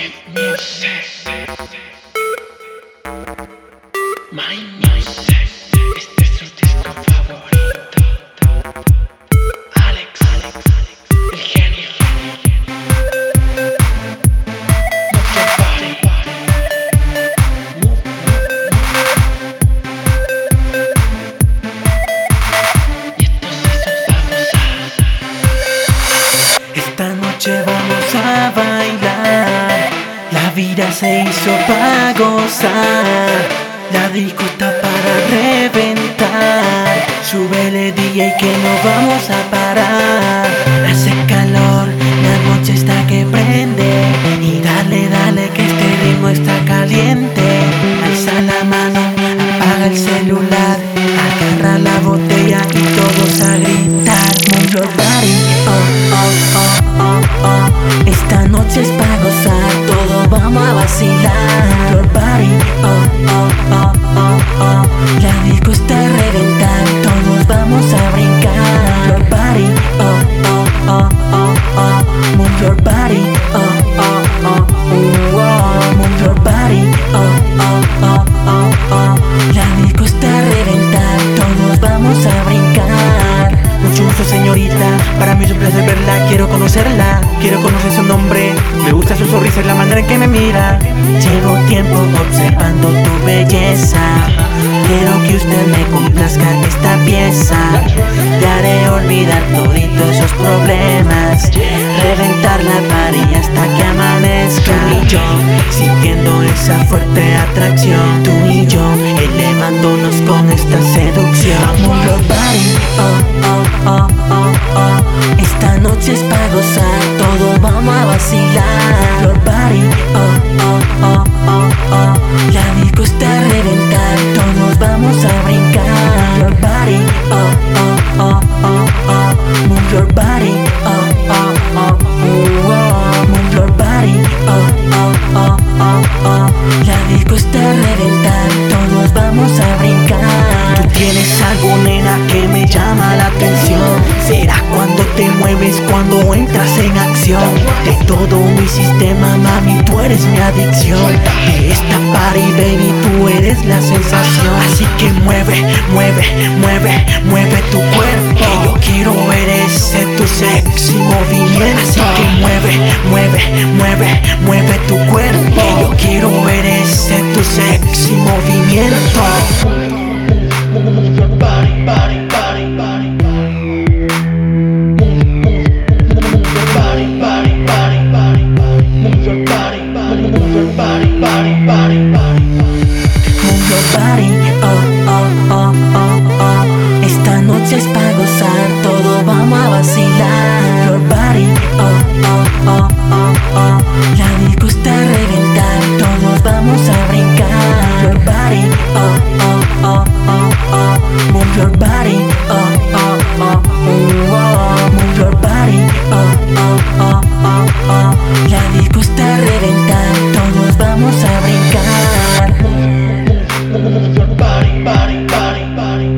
My Music, este es su disco favorito. Alex, el genio. Move your body. Y esto se hizo pa' gozar. Esta noche vamos a bailar. La vida se hizo para gozar. La disco está para reventar. Súbele DJ que no vamos a parar. Hace calor, la noche está que prende. Y dale que este ritmo está caliente. Alza la mano, apaga el celular. Agarra la botella y todos a gritar. Move your body, oh, oh, oh, oh, oh. Esta noche es para gozar, todos vamos a vacilar. Your body, oh, oh, oh, oh, oh. La disco está a reventar, todos vamos a brincar. Your body, oh, oh, oh, oh, oh. Move your body, oh, oh, oh, oh. Move your body, oh, oh, oh, oh, oh. La disco está a reventar, todos vamos a brincar. Mucho gusto, señorita, para mí es un placer verla. Quiero conocerla, quiero conocer su nombre. Me gusta su sonrisa y la manera en que me mira. Llevo tiempo observando tu belleza. Quiero que usted me complazca esta pieza. Te haré olvidar toditos esos problemas. Reventar la pared hasta que amanezca. Tú y yo, sintiendo esa fuerte atracción. Tú y yo, elevándonos con esta seducción. Move your body, oh, oh, oh, oh, oh. Esta noche es para gozar, todos vamos a vacilar. Your body, oh, oh, oh, oh, oh. La disco está a reventar, todos vamos a brincar. Your body, oh, oh, oh, oh, oh. Move your body, oh, oh, oh, oh. Move your body, oh, oh, oh, oh, oh. La disco está a reventar, todos vamos a brincar. Tú tienes algo, nena, que me llama la atención. Será cuando te mueves, cuando entras en acción. De todo mi sistema, mami, tú eres mi adicción. De esta party, baby, tú eres la sensación. Así que mueve, mueve, mueve, mueve tu cuerpo. Que yo quiero ver ese tu sexy movimiento. Así que mueve, mueve, mueve, mueve tu cuerpo. Que yo quiero ver ese tu sexy movimiento. Move your body, body, body, body. Move your body, body, body, body. Move your body, body, move your body, body, body, body. Move your body, oh, oh, oh, oh, oh. Esta noche es para gozar, todos vamos a vacilar. Your body, oh, oh, oh, oh, oh. La disco está a reventar, todos vamos a brincar. Your body, oh, oh, oh, oh, oh. Move your body, oh, oh, oh, oh. Move your body, oh, oh, oh, oh, oh. La disco está a reventar, todos vamos a brincar. Move your body, body, body, body.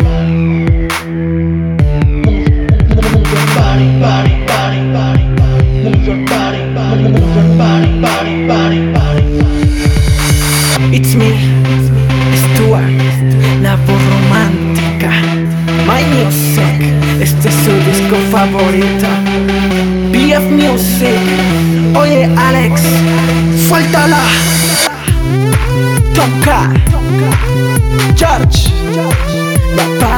Move your body, body, body, body. Move your body, body, move your body, body, body, body. It's me, Stuart, la voz romántica. My Music, este es su disco favorito. BF Music, oye Alex, suéltala. Toca, George, la